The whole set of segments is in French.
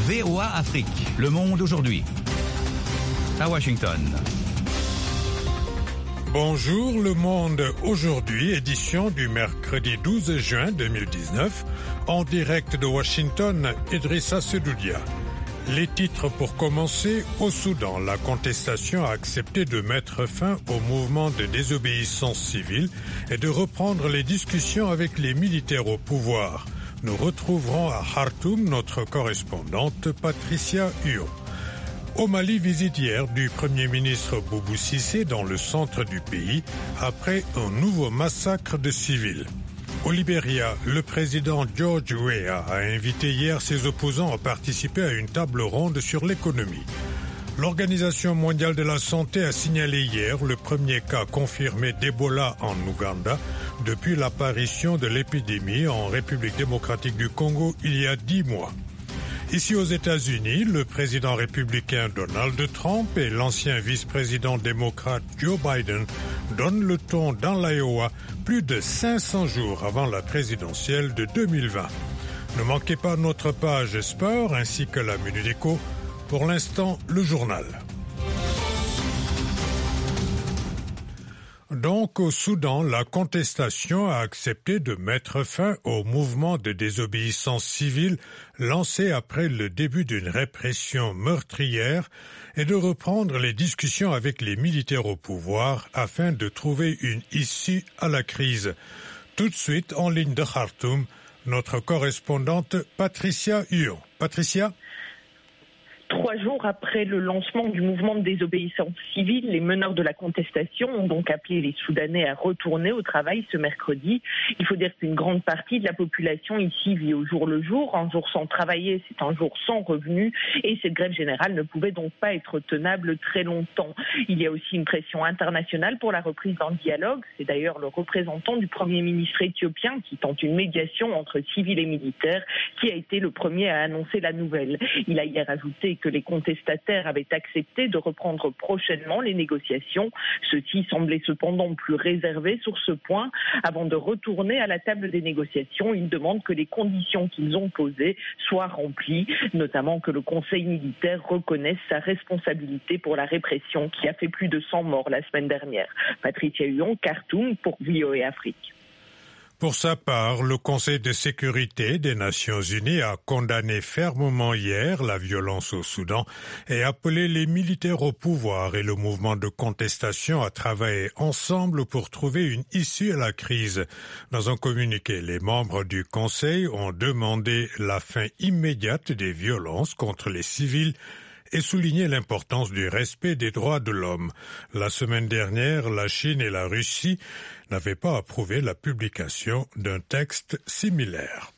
VOA Afrique, le monde aujourd'hui. À Washington. Bonjour le monde aujourd'hui, édition du mercredi 12 juin 2019, en direct de Washington, Idrissa Sedoudia. Les titres pour commencer, au Soudan, la contestation a accepté de mettre fin au mouvement de désobéissance civile et de reprendre les discussions avec les militaires au pouvoir. Nous retrouverons à Khartoum notre correspondante Patricia Huon. Au Mali, visite hier du Premier ministre Boubou Cissé dans le centre du pays après un nouveau massacre de civils. Au Libéria, le président George Weah a invité hier ses opposants à participer à une table ronde sur l'économie. L'Organisation mondiale de la santé a signalé hier le premier cas confirmé d'Ebola en Ouganda depuis l'apparition de l'épidémie en République démocratique du Congo il y a 10 mois. Ici aux États-Unis, le président républicain Donald Trump et l'ancien vice-président démocrate Joe Biden donnent le ton dans l'Iowa plus de 500 jours avant la présidentielle de 2020. Ne manquez pas notre page sport ainsi que la Minute Éco. Pour l'instant, le journal. Donc, au Soudan, la contestation a accepté de mettre fin au mouvement de désobéissance civile lancé après le début d'une répression meurtrière et de reprendre les discussions avec les militaires au pouvoir afin de trouver une issue à la crise. Tout de suite, en ligne de Khartoum, notre correspondante Patricia Huon. Patricia ? 3 jours après le lancement du mouvement de désobéissance civile, les meneurs de la contestation ont donc appelé les Soudanais à retourner au travail ce mercredi. Il faut dire qu'une grande partie de la population ici vit au jour le jour. Un jour sans travailler, c'est un jour sans revenu. Et cette grève générale ne pouvait donc pas être tenable très longtemps. Il y a aussi une pression internationale pour la reprise d'un dialogue. C'est d'ailleurs le représentant du Premier ministre éthiopien qui tente une médiation entre civils et militaires qui a été le premier à annoncer la nouvelle. Il a hier ajouté que les contestataires avaient accepté de reprendre prochainement les négociations. Ceux-ci semblaient cependant plus réservés sur ce point. Avant de retourner à la table des négociations, ils demandent que les conditions qu'ils ont posées soient remplies, notamment que le Conseil militaire reconnaisse sa responsabilité pour la répression qui a fait plus de 100 morts la semaine dernière. Patricia Huon, Khartoum pour VOA Afrique. Pour sa part, le Conseil de sécurité des Nations Unies a condamné fermement hier la violence au Soudan et appelé les militaires au pouvoir et le mouvement de contestation à travailler ensemble pour trouver une issue à la crise. Dans un communiqué, les membres du Conseil ont demandé la fin immédiate des violences contre les civils et souligner l'importance du respect des droits de l'homme. La semaine dernière, la Chine et la Russie n'avaient pas approuvé la publication d'un texte similaire.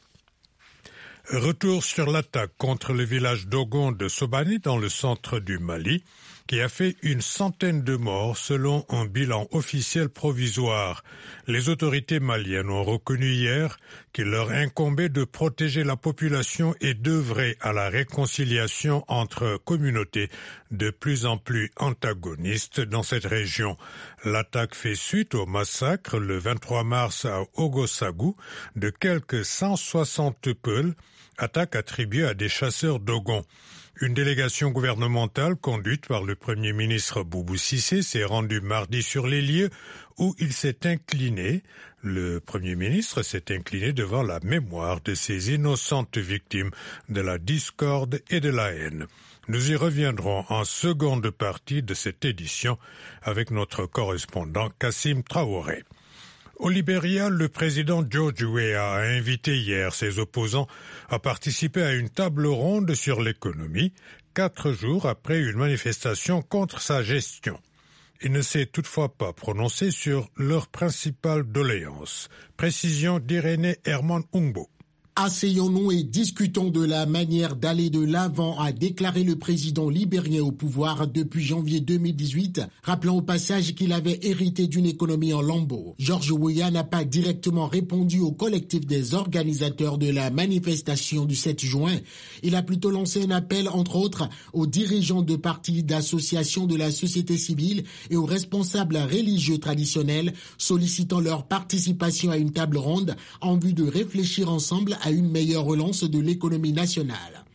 Retour sur l'attaque contre le village d'Ogon de Sobani dans le centre du Mali, qui a fait une centaine de morts selon un bilan officiel provisoire. Les autorités maliennes ont reconnu hier qu'il leur incombait de protéger la population et d'œuvrer à la réconciliation entre communautés de plus en plus antagonistes dans cette région. L'attaque fait suite au massacre le 23 mars à Ogosagou de quelques 160 Peuls, attaque attribuée à des chasseurs d'Ogon. Une délégation gouvernementale conduite par le Premier ministre Boubou Cissé s'est rendue mardi sur les lieux où il s'est incliné. Le Premier ministre s'est incliné devant la mémoire de ces innocentes victimes de la discorde et de la haine. Nous y reviendrons en seconde partie de cette édition avec notre correspondant Kassim Traoré. Au Libéria, le président George Weah a invité hier ses opposants à participer à une table ronde sur l'économie, 4 jours après une manifestation contre sa gestion. Il ne s'est toutefois pas prononcé sur leur principale doléance. Précision d'Irénée Herman Ungbo. Asseyons-nous et discutons de la manière d'aller de l'avant, a déclaré le président libérien au pouvoir depuis janvier 2018, rappelant au passage qu'il avait hérité d'une économie en lambeaux. George Weah n'a pas directement répondu au collectif des organisateurs de la manifestation du 7 juin. Il a plutôt lancé un appel, entre autres, aux dirigeants de partis, d'associations de la société civile et aux responsables religieux traditionnels, sollicitant leur participation à une table ronde en vue de réfléchir ensemble à une meilleure relance de l'économie nationale.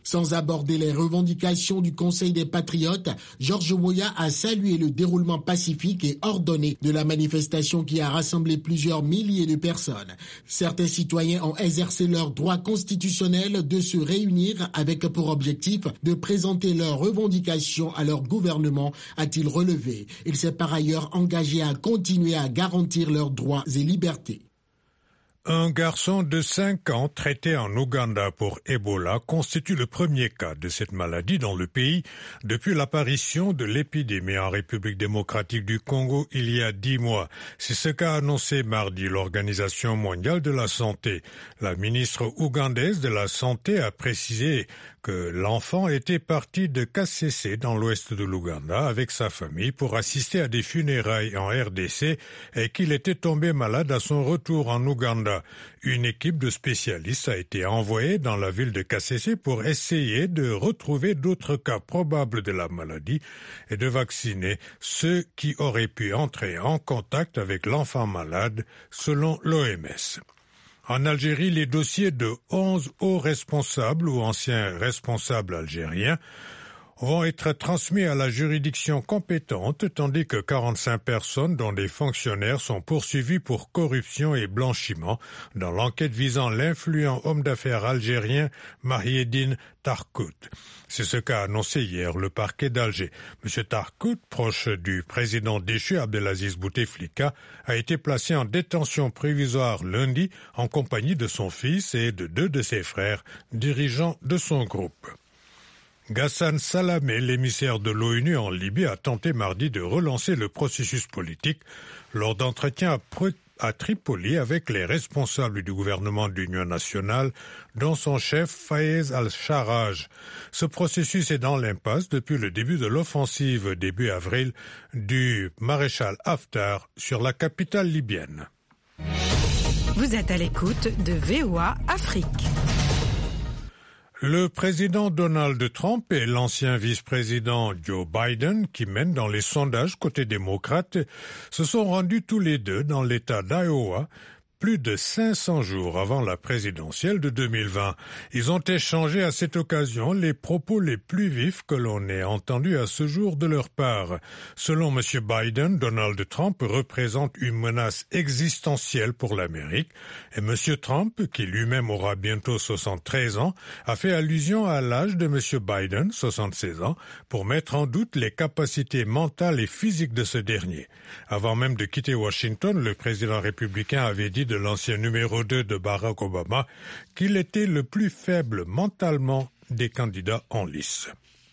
Sans aborder les revendications du Conseil des Patriotes, George Weah a salué le déroulement pacifique et ordonné de la manifestation qui a rassemblé plusieurs milliers de personnes. Certains citoyens ont exercé leur droit constitutionnel de se réunir avec pour objectif de présenter leurs revendications à leur gouvernement, a-t-il relevé. Il s'est par ailleurs engagé à continuer à garantir leurs droits et libertés. Un garçon de 5 ans traité en Ouganda pour Ebola constitue le premier cas de cette maladie dans le pays depuis l'apparition de l'épidémie en République démocratique du Congo il y a 10 mois. C'est ce qu'a annoncé mardi l'Organisation mondiale de la santé. La ministre ougandaise de la Santé a précisé que l'enfant était parti de Kasese dans l'ouest de l'Ouganda avec sa famille pour assister à des funérailles en RDC et qu'il était tombé malade à son retour en Ouganda. Une équipe de spécialistes a été envoyée dans la ville de Kasese pour essayer de retrouver d'autres cas probables de la maladie et de vacciner ceux qui auraient pu entrer en contact avec l'enfant malade, selon l'OMS. En Algérie, les dossiers de 11 hauts responsables ou anciens responsables algériens vont être transmis à la juridiction compétente, tandis que 45 personnes, dont des fonctionnaires, sont poursuivies pour corruption et blanchiment dans l'enquête visant l'influent homme d'affaires algérien Mahieddine Tarkout. C'est ce qu'a annoncé hier le parquet d'Alger. M. Tarkout, proche du président déchu Abdelaziz Bouteflika, a été placé en détention provisoire lundi en compagnie de son fils et de 2 de ses frères, dirigeants de son groupe. Ghassan Salamé, l'émissaire de l'ONU en Libye, a tenté mardi de relancer le processus politique lors d'entretiens à Tripoli avec les responsables du gouvernement d'union nationale, dont son chef Fayez al-Sarraj. Ce processus est dans l'impasse depuis le début de l'offensive début avril du maréchal Haftar sur la capitale libyenne. Vous êtes à l'écoute de VOA Afrique. Le président Donald Trump et l'ancien vice-président Joe Biden, qui mènent dans les sondages côté démocrate, se sont rendus tous les deux dans l'État d'Iowa, plus de 500 jours avant la présidentielle de 2020. Ils ont échangé à cette occasion les propos les plus vifs que l'on ait entendus à ce jour de leur part. Selon M. Biden, Donald Trump représente une menace existentielle pour l'Amérique et M. Trump, qui lui-même aura bientôt 73 ans, a fait allusion à l'âge de M. Biden, 76 ans, pour mettre en doute les capacités mentales et physiques de ce dernier. Avant même de quitter Washington, le président républicain avait dit de l'ancien numéro 2 de Barack Obama qu'il était le plus faible mentalement des candidats en lice.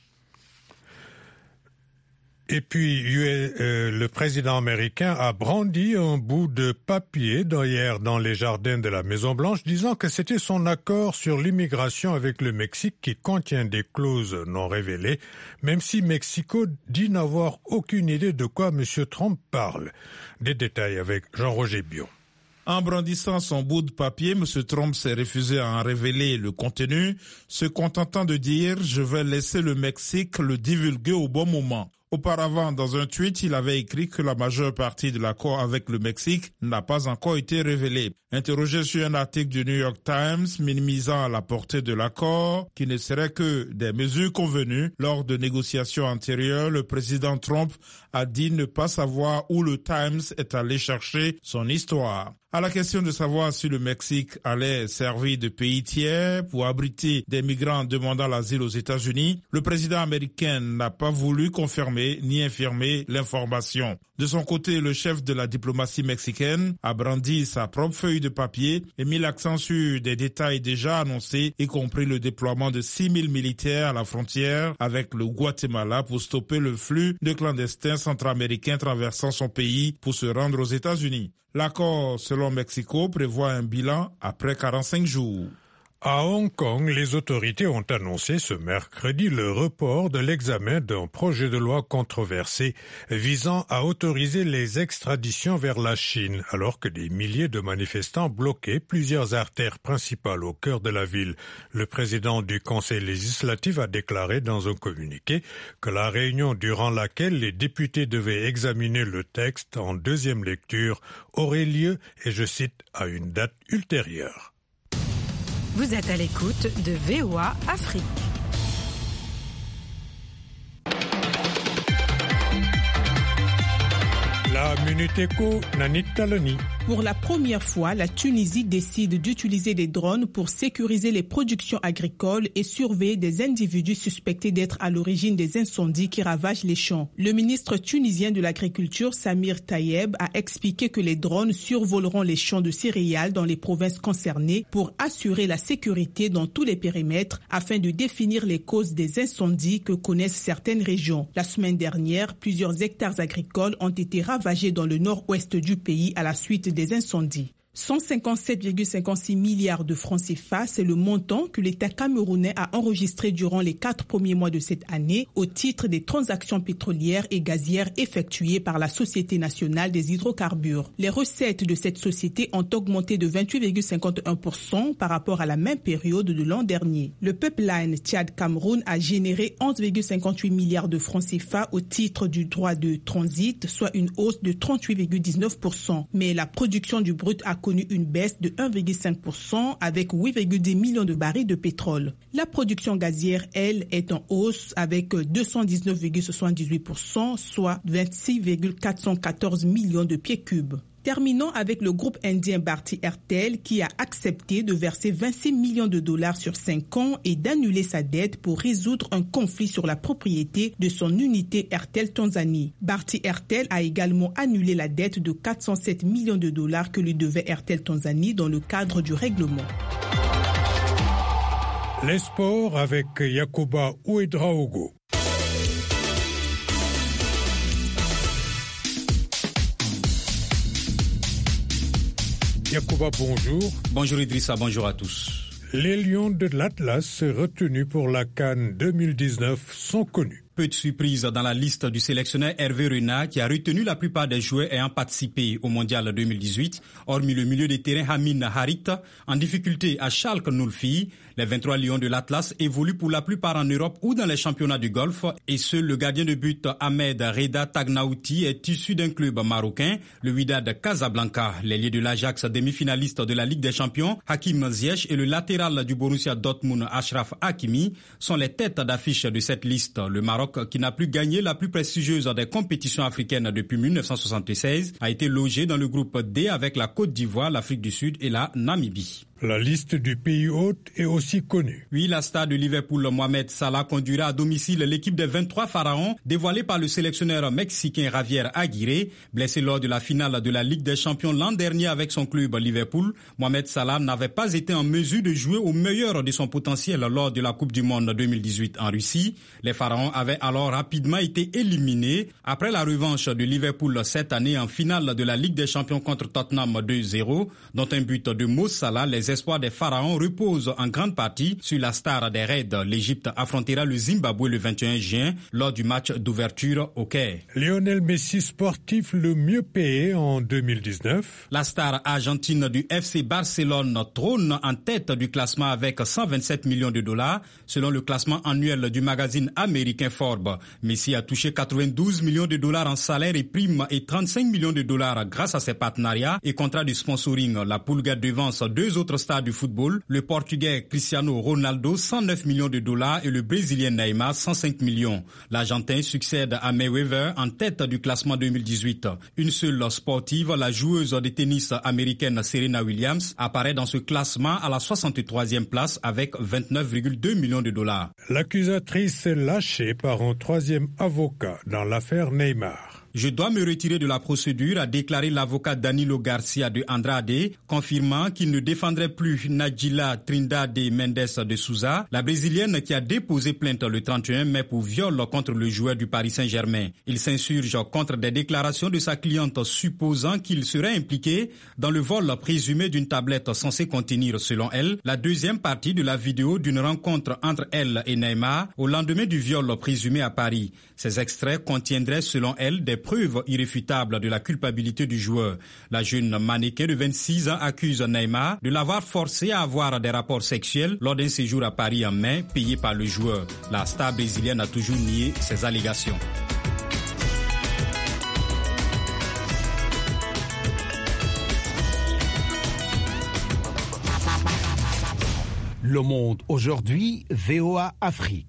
Et puis, le président américain a brandi un bout de papier hier dans les jardins de la Maison-Blanche, disant que c'était son accord sur l'immigration avec le Mexique qui contient des clauses non révélées, même si Mexico dit n'avoir aucune idée de quoi M. Trump parle. Des détails avec Jean-Roger Bion. En brandissant son bout de papier, M. Trump s'est refusé à en révéler le contenu, se contentant de dire « Je vais laisser le Mexique le divulguer au bon moment ». Auparavant, dans un tweet, il avait écrit que la majeure partie de l'accord avec le Mexique n'a pas encore été révélée. Interrogé sur un article du New York Times minimisant la portée de l'accord, qui ne serait que des mesures convenues lors de négociations antérieures, le président Trump a dit ne pas savoir où le Times est allé chercher son histoire. À la question de savoir si le Mexique allait servir de pays tiers pour abriter des migrants demandant l'asile aux États-Unis, le président américain n'a pas voulu confirmer ni infirmer l'information. De son côté, le chef de la diplomatie mexicaine a brandi sa propre feuille de papier et mis l'accent sur des détails déjà annoncés, y compris le déploiement de 6 000 militaires à la frontière avec le Guatemala pour stopper le flux de clandestins centra-américains traversant son pays pour se rendre aux États-Unis. L'accord, selon Mexico, prévoit un bilan après 45 jours. À Hong Kong, les autorités ont annoncé ce mercredi le report de l'examen d'un projet de loi controversé visant à autoriser les extraditions vers la Chine, alors que des milliers de manifestants bloquaient plusieurs artères principales au cœur de la ville. Le président du Conseil législatif a déclaré dans un communiqué que la réunion durant laquelle les députés devaient examiner le texte en deuxième lecture aurait lieu, et je cite, à une date ultérieure. Vous êtes à l'écoute de VOA Afrique. Minute Éco, Nanit Talani. Pour la première fois, la Tunisie décide d'utiliser des drones pour sécuriser les productions agricoles et surveiller des individus suspectés d'être à l'origine des incendies qui ravagent les champs. Le ministre tunisien de l'Agriculture, Samir Tayeb, a expliqué que les drones survoleront les champs de céréales dans les provinces concernées pour assurer la sécurité dans tous les périmètres afin de définir les causes des incendies que connaissent certaines régions. La semaine dernière, plusieurs hectares agricoles ont été ravagés dans le nord-ouest du pays à la suite des incendies. 157,56 milliards de francs CFA, c'est le montant que l'État camerounais a enregistré durant les 4 premiers mois de cette année au titre des transactions pétrolières et gazières effectuées par la Société nationale des hydrocarbures. Les recettes de cette société ont augmenté de 28,51% par rapport à la même période de l'an dernier. Le pipeline Tchad-Cameroun a généré 11,58 milliards de francs CFA au titre du droit de transit, soit une hausse de 38,19%. Mais la production du brut a connu une baisse de 1,5% avec 8,10 millions de barils de pétrole. La production gazière, elle, est en hausse avec 219,78%, soit 26,414 millions de pieds cubes. Terminons avec le groupe indien Bharti Airtel qui a accepté de verser 26 millions de dollars sur 5 ans et d'annuler sa dette pour résoudre un conflit sur la propriété de son unité Airtel Tanzanie. Bharti Airtel a également annulé la dette de 407 millions de dollars que lui devait Airtel Tanzanie dans le cadre du règlement. Les sports avec Yacouba Ouedraogo. Yacouba, bonjour. Bonjour Idrissa, bonjour à tous. Les Lions de l'Atlas retenus pour la CAN 2019 sont connus. Peu de surprises dans la liste du sélectionneur Hervé Renard qui a retenu la plupart des joueurs ayant participé au Mondial 2018, hormis le milieu de terrain Hamin Harit, en difficulté à Schalke Nulfi. Les 23 Lions de l'Atlas évoluent pour la plupart en Europe ou dans les championnats du Golfe et seul le gardien de but Ahmed Reda Tagnaouti est issu d'un club marocain, le Wydad Casablanca. L'ailier de l'Ajax, demi-finaliste de la Ligue des Champions, Hakim Ziyech, et le latéral du Borussia Dortmund, Achraf Hakimi, sont les têtes d'affiche de cette liste. Le Maroc, qui n'a plus gagné la plus prestigieuse des compétitions africaines depuis 1976, a été logé dans le groupe D avec la Côte d'Ivoire, l'Afrique du Sud et la Namibie. La liste du pays hôte est aussi connue. Oui, la star de Liverpool, Mohamed Salah, conduira à domicile l'équipe des 23 pharaons, dévoilée par le sélectionneur mexicain Javier Aguirre. Blessé lors de la finale de la Ligue des Champions l'an dernier avec son club Liverpool, Mohamed Salah n'avait pas été en mesure de jouer au meilleur de son potentiel lors de la Coupe du Monde 2018 en Russie. Les pharaons avaient alors rapidement été éliminés après la revanche de Liverpool cette année en finale de la Ligue des Champions contre Tottenham 2-0, dont un but de Mo Salah. Les espoirs des pharaons reposent en grande partie sur la star des Raids. L'Égypte affrontera le Zimbabwe le 21 juin lors du match d'ouverture au Caire. Lionel Messi, sportif le mieux payé en 2019. La star argentine du FC Barcelone trône en tête du classement avec 127 millions de dollars selon le classement annuel du magazine américain Forbes. Messi a touché 92 millions de dollars en salaire et primes et 35 millions de dollars grâce à ses partenariats et contrats de sponsoring. La Pulga devance deux autres stars du football, le Portugais Cristiano Ronaldo, 109 millions de dollars et le Brésilien Neymar, 105 millions. L'Argentin succède à Mayweather en tête du classement 2018. Une seule sportive, la joueuse de tennis américaine Serena Williams, apparaît dans ce classement à la 63e place avec 29,2 millions de dollars. L'accusatrice est lâchée par un troisième avocat dans l'affaire Neymar. Je dois me retirer de la procédure, a déclaré l'avocat Danilo Garcia de Andrade, confirmant qu'il ne défendrait plus Nadjila Trindade Mendes de Souza, la Brésilienne qui a déposé plainte le 31 mai pour viol contre le joueur du Paris Saint-Germain. Il s'insurge contre des déclarations de sa cliente supposant qu'il serait impliqué dans le vol présumé d'une tablette censée contenir, selon elle, la deuxième partie de la vidéo d'une rencontre entre elle et Neymar au lendemain du viol présumé à Paris. Ces extraits contiendraient, selon elle, des preuves irréfutables de la culpabilité du joueur. La jeune mannequin de 26 ans accuse Neymar de l'avoir forcé à avoir des rapports sexuels lors d'un séjour à Paris en mai, payé par le joueur. La star brésilienne a toujours nié ces allégations. Le Monde aujourd'hui, VOA Afrique.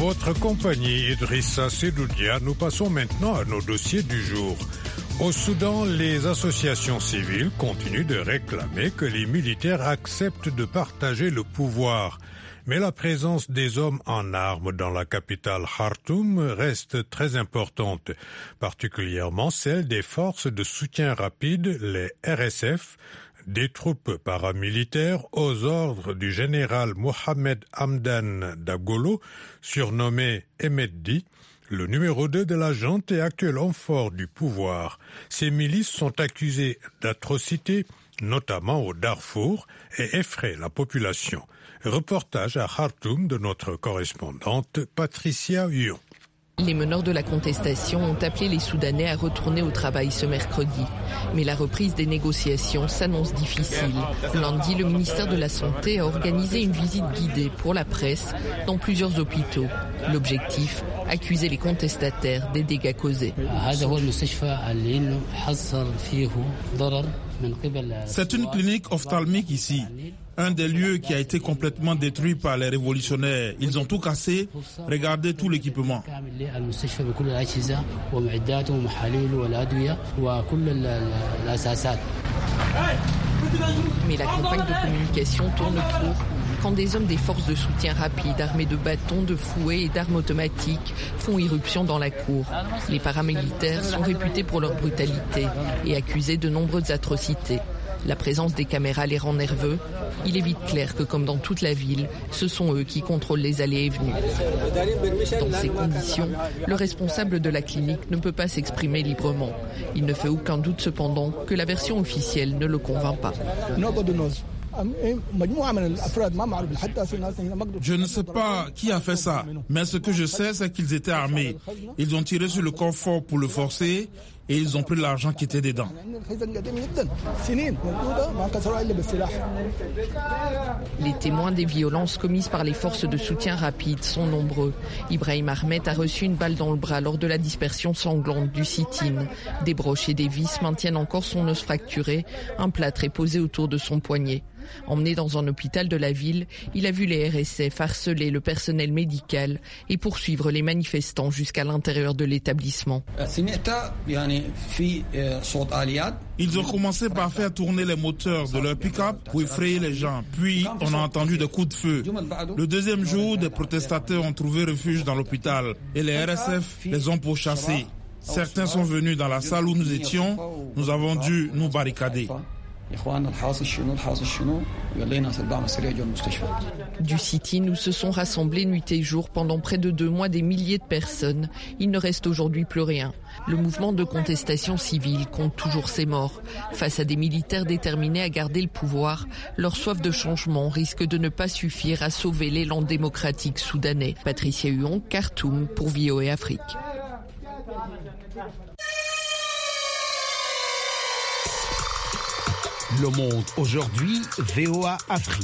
votre compagnie, Idrissa Sedoudia. Nous passons maintenant à nos dossiers du jour. Au Soudan, les associations civiles continuent de réclamer que les militaires acceptent de partager le pouvoir. Mais la présence des hommes en armes dans la capitale Khartoum reste très importante, particulièrement celle des forces de soutien rapide, les RSF, des troupes paramilitaires aux ordres du général Mohamed Hamdan Dagolo, surnommé Emeddi, le numéro 2 de la junte et actuel homme fort du pouvoir. Ces milices sont accusées d'atrocités, notamment au Darfour, et effraient la population. Reportage à Khartoum de notre correspondante Patricia Huon. Les meneurs de la contestation ont appelé les Soudanais à retourner au travail ce mercredi. Mais la reprise des négociations s'annonce difficile. Lundi, le ministère de la Santé a organisé une visite guidée pour la presse dans plusieurs hôpitaux. L'objectif, accuser les contestataires des dégâts causés. C'est une clinique ophtalmique ici. Un des lieux qui a été complètement détruit par les révolutionnaires. Ils ont tout cassé. Regardez tout l'équipement. Mais la campagne de communication tourne court quand des hommes des forces de soutien rapide, armés de bâtons, de fouets et d'armes automatiques, font irruption dans la cour. Les paramilitaires sont réputés pour leur brutalité et accusés de nombreuses atrocités. La présence des caméras les rend nerveux. Il est vite clair que, comme dans toute la ville, ce sont eux qui contrôlent les allées et venues. Dans ces conditions, le responsable de la clinique ne peut pas s'exprimer librement. Il ne fait aucun doute cependant que la version officielle ne le convainc pas. Je ne sais pas qui a fait ça, mais ce que je sais, c'est qu'ils étaient armés. Ils ont tiré sur le corps fort pour le forcer et ils ont pris l'argent qui était dedans. Les témoins des violences commises par les forces de soutien rapide sont nombreux. Ibrahim Ahmed a reçu une balle dans le bras lors de la dispersion sanglante du sit-in. Des broches et des vis maintiennent encore son os fracturé. Un plâtre est posé autour de son poignet. Emmené dans un hôpital de la ville, il a vu les RSF harceler le personnel médical et poursuivre les manifestants jusqu'à l'intérieur de l'établissement. Ils ont commencé par faire tourner les moteurs de leur pick-up pour effrayer les gens. Puis, on a entendu des coups de feu. Le deuxième jour, des protestataires ont trouvé refuge dans l'hôpital et les RSF les ont pourchassés. Certains sont venus dans la salle où nous étions. Nous avons dû nous barricader. Du sit-in où se sont rassemblés nuit et jour pendant près de 2 mois des milliers de personnes, il ne reste aujourd'hui plus rien. Le mouvement de contestation civile compte toujours ses morts. Face à des militaires déterminés à garder le pouvoir, leur soif de changement risque de ne pas suffire à sauver l'élan démocratique soudanais. Patricia Huon, Khartoum pour VOA Afrique. Le Monde aujourd'hui, VOA Afrique.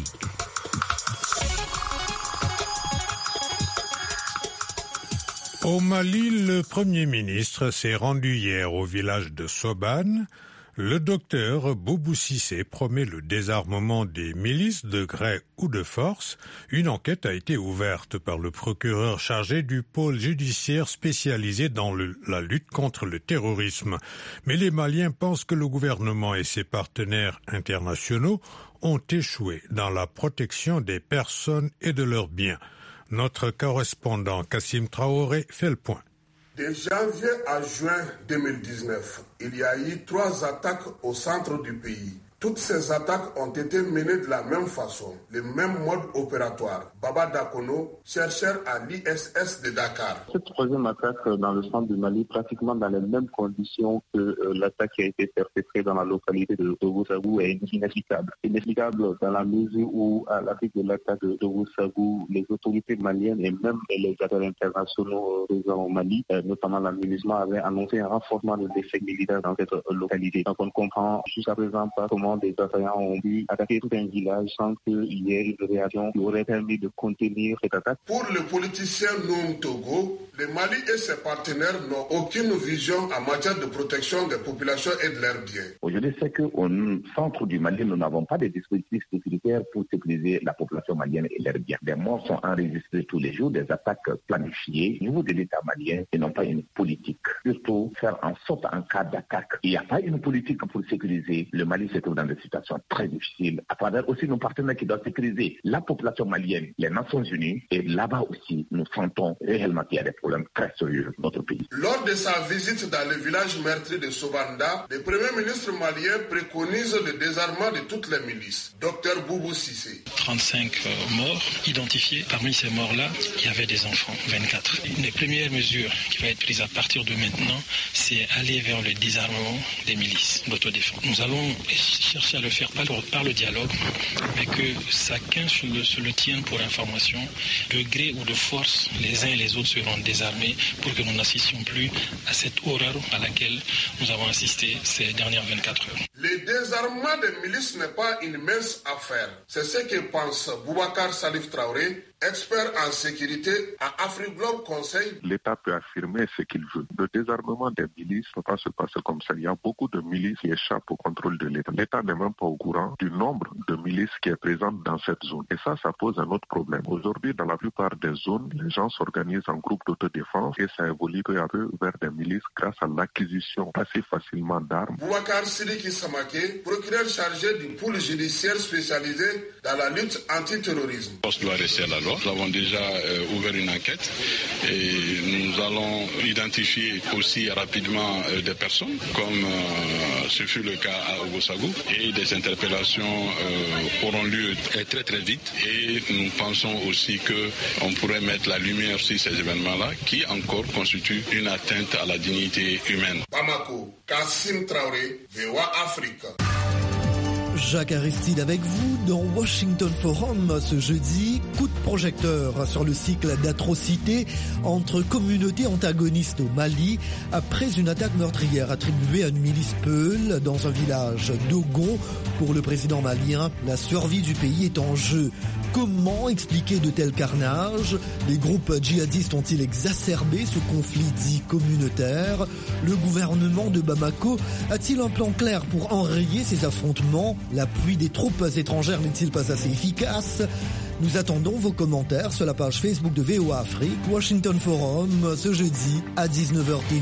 Au Mali, le Premier ministre s'est rendu hier au village de Sobane. Le docteur Boubou Cissé promet le désarmement des milices de gré ou de force. Une enquête a été ouverte par le procureur chargé du pôle judiciaire spécialisé dans la lutte contre le terrorisme. Mais les Maliens pensent que le gouvernement et ses partenaires internationaux ont échoué dans la protection des personnes et de leurs biens. Notre correspondant Kassim Traoré fait le point. De janvier à juin 2019, il y a eu 3 attaques au centre du pays. Toutes ces attaques ont été menées de la même façon, le même mode opératoire. Baba Dakono, chercheur à l'ISS de Dakar. Cette troisième attaque dans le centre du Mali, pratiquement dans les mêmes conditions que l'attaque qui a été perpétrée dans la localité de Togo-Sagou, est inexplicable. Inexplicable dans la mesure où, à la suite de l'attaque de Togo-Sagou, les autorités maliennes et même les acteurs internationaux présents au Mali, notamment la MINUSMA, avaient annoncé un renforcement de l'effet militaire dans cette localité. Donc on ne comprend jusqu'à présent pas comment Finalement, des assaillants ont pu attaquer tout un village sans qu'il y ait une réaction qui aurait permis de contenir cette attaque. Pour le politicien Noum Togo, le Mali et ses partenaires n'ont aucune vision en matière de protection des populations et de leurs biens. Aujourd'hui, c'est qu'au centre du Mali, nous n'avons pas de dispositifs sécuritaires pour sécuriser la population malienne et leurs biens. Des morts sont enregistrés tous les jours, des attaques planifiées au niveau de l'État malien et non pas une politique. Surtout, faire en sorte en cas d'attaque. Il n'y a pas une politique pour sécuriser. Le Mali se trouve dans des situations très difficiles. À travers aussi nos partenaires qui doivent sécuriser la population malienne, les Nations Unies. Et là-bas aussi, nous sentons réellement qu'il y a des problèmes très sérieux dans notre pays. Lors de sa visite dans le village meurtri de Sobanda, le Premier ministre malien préconise le désarmement de toutes les milices. Dr Boubou Cissé. 35 morts identifiés. Parmi ces morts-là, il y avait des enfants, 24. Une des premières mesures qui va être prise à partir de maintenant, c'est aller vers le désarmement des milices d'autodéfense. Nous allons chercher à le faire par le dialogue, mais que chacun se le tienne pour information. De gré ou de force, les uns et les autres seront désarmés pour que nous n'assistions plus à cette horreur à laquelle nous avons assisté ces dernières 24 heures. Le désarmement des milices n'est pas une mince affaire. C'est ce que pense Boubacar Salif Traoré, expert en sécurité à AfriGlobe Conseil. L'État peut affirmer ce qu'il veut. Le désarmement des milices ne peut pas se passer comme ça. Il y a beaucoup de milices qui échappent au contrôle de l'État. L'État n'est même pas au courant du nombre de milices qui est présent dans cette zone. Et ça pose un autre problème. Aujourd'hui, dans la plupart des zones, les gens s'organisent en groupes d'autodéfense et ça évolue peu à peu vers des milices grâce à l'acquisition assez facilement d'armes. Boubacar Sidiki Samake, procureur chargé du pôle judiciaire spécialisé dans la lutte antiterrorisme. On doit rester à la loi. Nous avons déjà ouvert une enquête et nous allons identifier aussi rapidement des personnes, comme ce fut le cas à Ogosagou, et des interpellations auront lieu très très vite. Et nous pensons aussi qu'on pourrait mettre la lumière sur ces événements-là qui encore constituent une atteinte à la dignité humaine. Bamako, Kassim Traoré, VOA Afrique. Jacques Aristide avec vous dans Washington Forum ce jeudi. Coup de projecteur sur le cycle d'atrocités entre communautés antagonistes au Mali après une attaque meurtrière attribuée à une milice Peul dans un village d'Ogon. Pour le président malien, la survie du pays est en jeu. Comment expliquer de tels carnages? Les groupes djihadistes ont-ils exacerbé ce conflit dit communautaire? Le gouvernement de Bamako a-t-il un plan clair pour enrayer ces affrontements? L'appui des troupes étrangères n'est-il pas assez efficace? Nous attendons vos commentaires sur la page Facebook de VOA Afrique, Washington Forum, ce jeudi à 19h TU.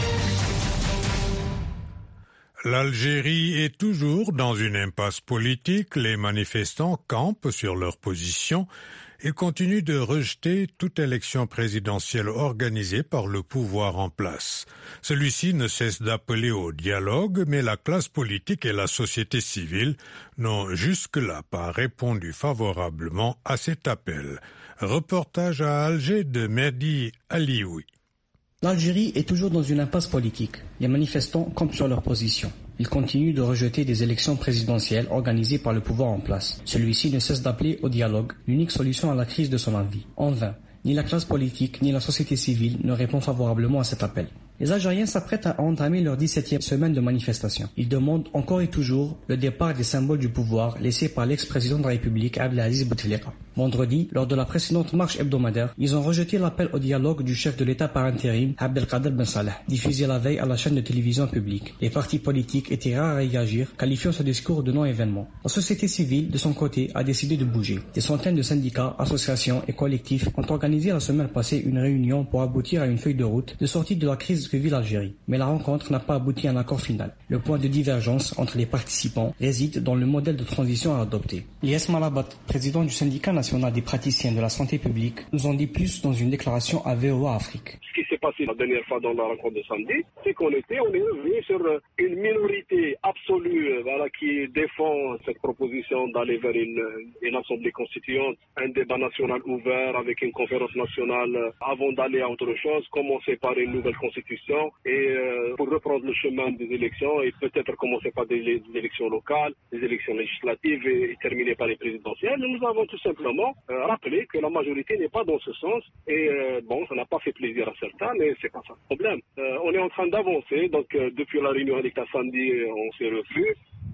L'Algérie est toujours dans une impasse politique. Les manifestants campent sur leur position et continuent de rejeter toute élection présidentielle organisée par le pouvoir en place. Celui-ci ne cesse d'appeler au dialogue, mais la classe politique et la société civile n'ont jusque-là pas répondu favorablement à cet appel. Reportage à Alger de Mehdi Alioui. L'Algérie est toujours dans une impasse politique. Les manifestants campent sur leur position. Ils continuent de rejeter des élections présidentielles organisées par le pouvoir en place. Celui-ci ne cesse d'appeler au dialogue, l'unique solution à la crise de son envie. En vain, ni la classe politique ni la société civile ne répondent favorablement à cet appel. Les Algériens s'apprêtent à entamer leur 17e semaine de manifestation. Ils demandent encore et toujours le départ des symboles du pouvoir laissés par l'ex-président de la République Abdelaziz Bouteflika. Vendredi, lors de la précédente marche hebdomadaire, ils ont rejeté l'appel au dialogue du chef de l'État par intérim, Abdelkader Ben Saleh, diffusé la veille à la chaîne de télévision publique. Les partis politiques étaient rares à réagir, qualifiant ce discours de non-événement. La société civile, de son côté, a décidé de bouger. Des centaines de syndicats, associations et collectifs ont organisé la semaine passée une réunion pour aboutir à une feuille de route de sortie de la crise que vit l'Algérie. Mais la rencontre n'a pas abouti à un accord final. Le point de divergence entre les participants réside dans le modèle de transition à adopter. Lies Malabat, président du syndicat national des praticiens de la santé publique, nous en dit plus dans une déclaration à VOA Afrique. Ce qui s'est passé la dernière fois dans la rencontre de samedi, c'est qu'on est revenu sur une minorité absolue qui défend cette proposition d'aller vers une assemblée constituante, un débat national ouvert avec une conférence nationale avant d'aller à autre chose, commencer par une nouvelle constitution et pour reprendre le chemin des élections et peut-être commencer par des élections locales, des élections législatives et terminer par les présidentielles. Nous avons tout simplement rappelé que la majorité n'est pas dans ce sens et ça n'a pas fait plaisir à certains, mais c'est pas ça le problème. On est en train d'avancer, donc depuis la réunion avec la samedi, on s'est revu.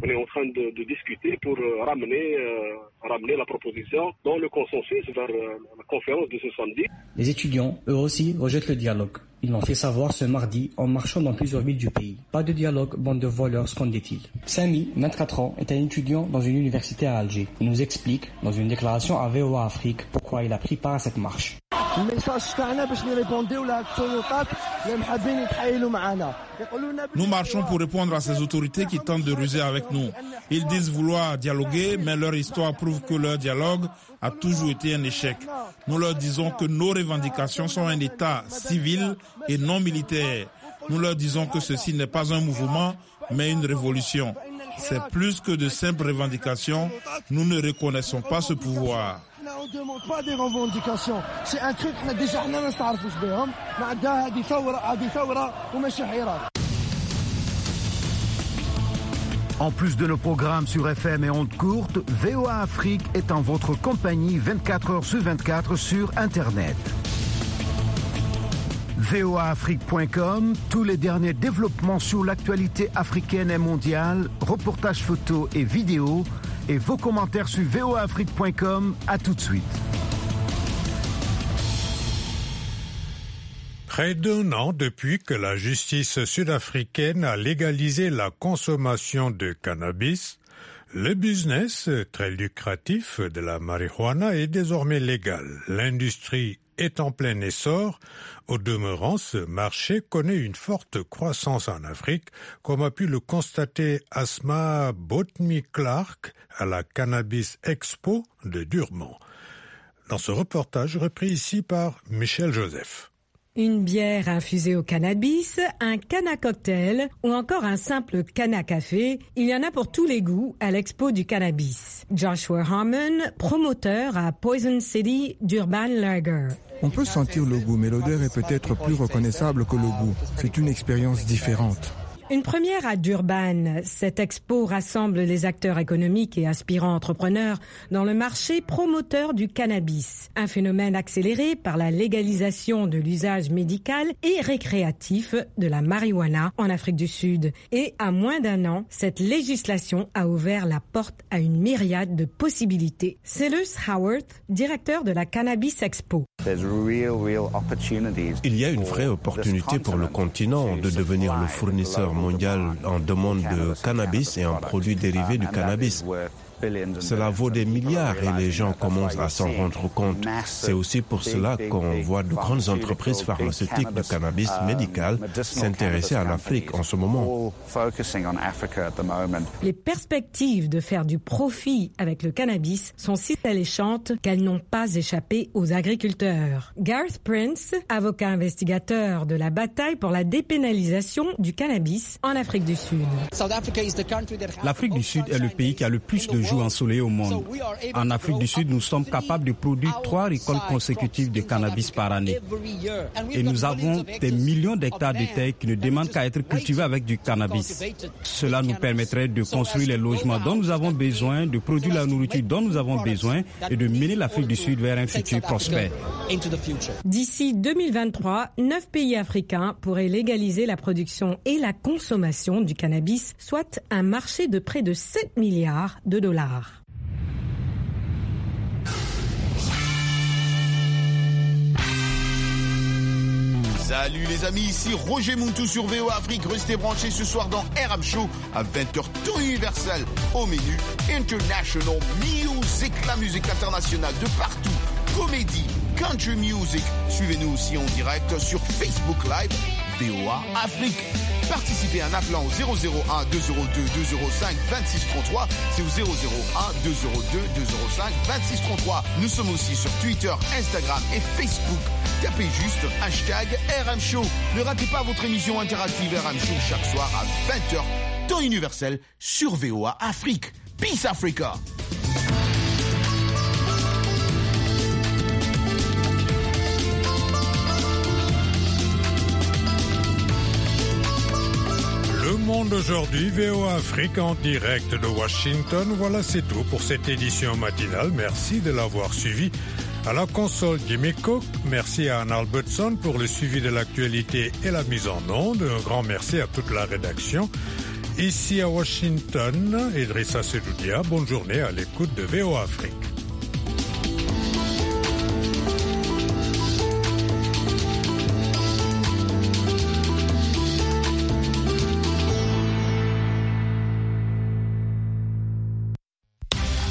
On est en train de discuter pour ramener la proposition dans le consensus vers la conférence de ce samedi. Les étudiants, eux aussi, rejettent le dialogue. Ils l'ont fait savoir ce mardi en marchant dans plusieurs villes du pays. Pas de dialogue, bande de voleurs, scandait-il. Sami, 24 ans, est un étudiant dans une université à Alger. Il nous explique, dans une déclaration à VOA Afrique, pourquoi il a pris part à cette marche. Nous marchons pour répondre à ces autorités qui tentent de ruser avec nous. Ils disent vouloir dialoguer, mais leur histoire prouve que leur dialogue a toujours été un échec. Nous leur disons que nos revendications sont un état civil et non militaire. Nous leur disons que ceci n'est pas un mouvement, mais une révolution. C'est plus que de simples revendications. Nous ne reconnaissons pas ce pouvoir. On ne demande pas des revendications. C'est un truc que déjà nous ne savons pas. En plus de nos programmes sur FM et ondes courtes, VOA Afrique est en votre compagnie 24 heures sur 24 sur Internet. voaafrique.com, tous les derniers développements sur l'actualité africaine et mondiale, reportages photos et vidéos, et vos commentaires sur voaafrique.com. À tout de suite. Près d'un an depuis que la justice sud-africaine a légalisé la consommation de cannabis, le business très lucratif de la marijuana est désormais légal. L'industrie est en plein essor. Au demeurant, ce marché connaît une forte croissance en Afrique, comme a pu le constater Asma Botmi-Clark à la Cannabis Expo de Durban. Dans ce reportage repris ici par Michel Joseph. Une bière infusée au cannabis, un canna cocktail ou encore un simple canna café, il y en a pour tous les goûts à l'expo du cannabis. Joshua Harmon, promoteur à Poison City d'Urban Lager. On peut sentir le goût, mais l'odeur est peut-être plus reconnaissable que le goût. C'est une expérience différente. Une première à Durban. Cette expo rassemble les acteurs économiques et aspirants entrepreneurs dans le marché promoteur du cannabis. Un phénomène accéléré par la légalisation de l'usage médical et récréatif de la marijuana en Afrique du Sud. Et à moins d'un an, cette législation a ouvert la porte à une myriade de possibilités. Cellus Howard, directeur de la Cannabis Expo. Il y a une vraie opportunité pour le continent de devenir le fournisseur mondial en demande de cannabis et en produits dérivés du cannabis. Cela vaut des milliards et les gens commencent à s'en rendre compte. C'est aussi pour cela qu'on voit de grandes entreprises pharmaceutiques de cannabis médical s'intéresser à l'Afrique en ce moment. Les perspectives de faire du profit avec le cannabis sont si alléchantes qu'elles n'ont pas échappé aux agriculteurs. Garth Prince, avocat investigateur de la bataille pour la dépénalisation du cannabis en Afrique du Sud. L'Afrique du Sud est le pays qui a le plus de jours ensoleillés au monde. En Afrique du Sud, nous sommes capables de produire 3 récoltes consécutives de cannabis par année. Et nous avons des millions d'hectares de terre qui ne demandent qu'à être cultivés avec du cannabis. Cela nous permettrait de construire les logements dont nous avons besoin, de produire la nourriture dont nous avons besoin et de mener l'Afrique du Sud vers un futur prospère. D'ici 2023, 9 pays africains pourraient légaliser la production et la consommation du cannabis, soit un marché de près de 7 milliards de dollars. Salut les amis, ici Roger Muntu sur VOA Afrique. Restez branchés ce soir dans RM Show à 20h temps universel. Au menu, International Music, la musique internationale de partout. Comédie, country music. Suivez-nous aussi en direct sur Facebook Live, VOA Afrique. Participez en appelant au 001 202 205 2633. C'est au 001 202 205 2633. Nous sommes aussi sur Twitter, Instagram et Facebook. Tapez juste hashtag RM Show. Ne ratez pas votre émission interactive RM Show chaque soir à 20h, temps universel sur VOA Afrique. Peace Africa! Le Monde aujourd'hui, VOA Afrique en direct de Washington. Voilà, c'est tout pour cette édition matinale. Merci de l'avoir suivi. À la console Jimmy Cook, merci à Anne Albertson pour le suivi de l'actualité et la mise en onde. Un grand merci à toute la rédaction. Ici à Washington, Idrissa Sedoudia, bonne journée à l'écoute de VOA Afrique.